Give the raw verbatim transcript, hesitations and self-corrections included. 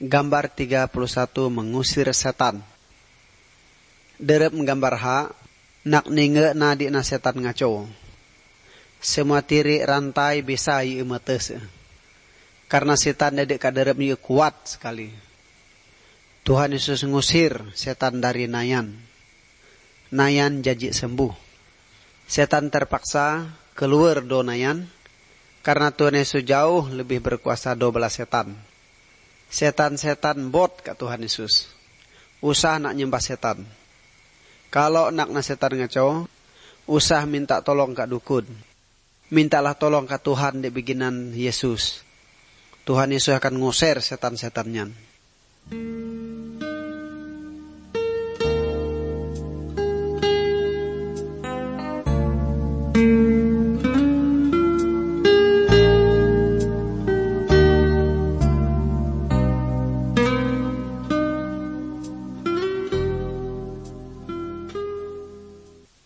Gambar tiga puluh satu mengusir setan. Derep menggambar ha, nak ninge na di na setan ngaco. Semua tiri rantai bisa yu metes. Karena setan dedek kaderep yu kuat sekali. Tuhan Yesus ngusir setan dari Nayan. Nayan jadi sembuh. Setan terpaksa keluar do Nayan. Karena Tuhan Yesus jauh lebih berkuasa do belas setan. Setan-setan bot ke Tuhan Yesus. Usah nak nyembah setan. Kalau nak na setan ngaco, usah minta tolong ke dukun. Mintalah tolong ke Tuhan di bikinan Yesus. Tuhan Yesus akan ngusir setan-setannya.